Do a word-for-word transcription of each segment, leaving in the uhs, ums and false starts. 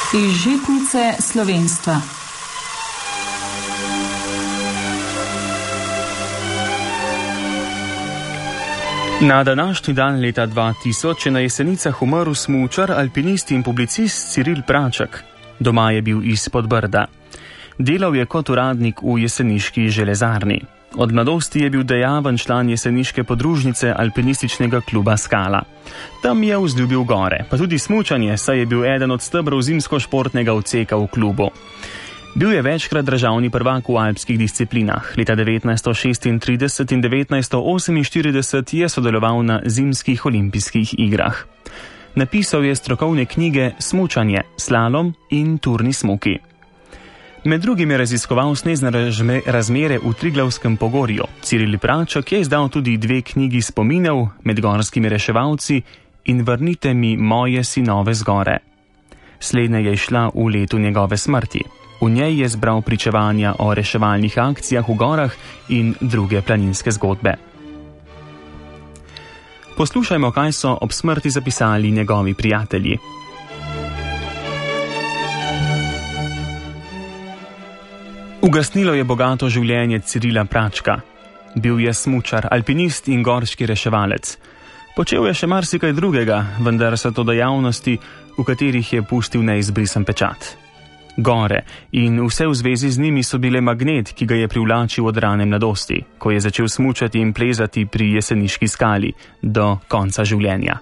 Iz žitnice slovenstva. Na današnji dan leta dva tisoč je na Jesenicah umrl smučar, alpinist in publicist Ciril Praček. Doma je bil iz Podbrda. Delal je kot uradnik v jeseniški železarni. Od mladosti je bil dejaven član jeseniške podružnice alpinističnega kluba Skala. Tam je vzljubil gore, pa tudi smučanje, saj je bil eden od stebrov zimsko-športnega odseka v klubu. Bil je večkrat državni prvak v alpskih disciplinah. Leta devetnajststo šestintrideset in devetnajststo oseminštirideset je sodeloval na zimskih olimpijskih igrah. Napisal je strokovne knjige Smučanje, slalom in turni smuki. Med drugim je raziskoval snežne razmere v Triglavskem pogorju. Ciril Praček je izdal tudi dve knjigi spominov Med gorskimi reševalci in Vrnite mi moje sinove z gore. Slednja je šla v letu njegove smrti. V njej je zbral pričevanja o reševalnih akcijah v gorah in druge planinske zgodbe. Poslušajmo, kaj so ob smrti zapisali njegovi prijatelji. Ugasnilo je bogato življenje Cirila Pračka. Bil je smučar, alpinist in gorski reševalec. Počel je še marsikaj drugega, vendar so to dejavnosti, v katerih je pustil neizbrisen pečat. Gore in vse v zvezi z njimi so bile magnet, ki ga je privlačil od rane mladosti, ko je začel smučati in plezati pri jeseniški skali do konca življenja.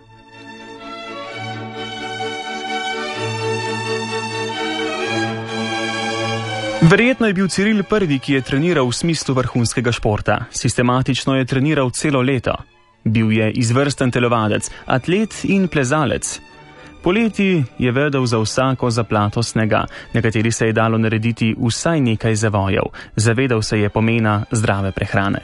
Verjetno je bil Ciril prvi, ki je treniral v smislu vrhunskega športa. Sistematično je treniral celo leto. Bil je izvrsten telovadec, atlet in plezalec. Poleti je vedel za vsako zaplato snega, na kateri se je dalo narediti vsaj nekaj zavojev. Zavedal se je pomena zdrave prehrane.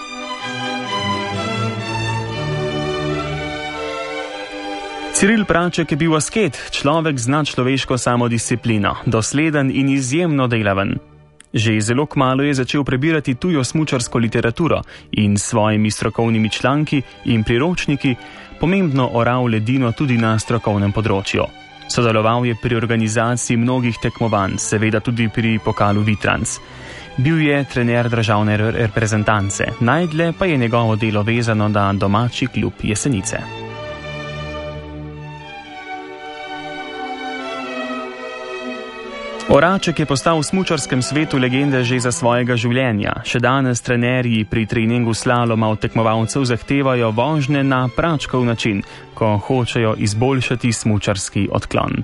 Ciril Praček je bil asket, človek z nadčloveško samodisciplino, dosleden in izjemno delaven. Že zelo kmalu je začel prebirati tujo smučarsko literaturo in s svojimi strokovnimi članki in priročniki pomembno oral ledino tudi na strokovnem področju. Sodeloval je pri organizaciji mnogih tekmovanj, seveda tudi pri pokalu Vitranc. Bil je trener državne reprezentance, najdlje pa je njegovo delo vezano na domači klub Jesenice. Oraček je postal v smučarskem svetu legende že za svojega življenja. Še danes trenerji pri treningu slaloma od tekmovalcev zahtevajo vožnje na Pračkov način, ko hočejo izboljšati smučarski odklon.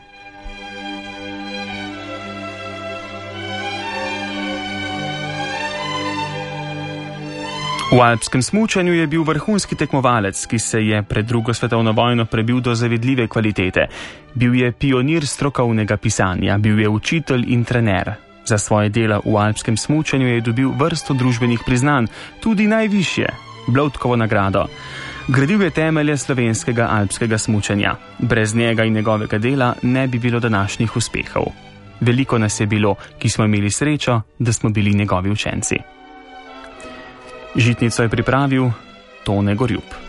V alpskem smučanju je bil vrhunski tekmovalec, ki se je pred drugo svetovno vojno prebil do zavidljive kvalitete. Bil je pionir strokovnega pisanja, bil je učitelj in trener. Za svoje dela v alpskem smučanju je dobil vrsto družbenih priznanj, tudi najvišje, Bloudkovo nagrado. Gradil je temelje slovenskega alpskega smučanja. Brez njega in njegovega dela ne bi bilo današnjih uspehov. Veliko nas je bilo, ki smo imeli srečo, da smo bili njegovi učenci. Žitnico je pripravil Tone Gorjup.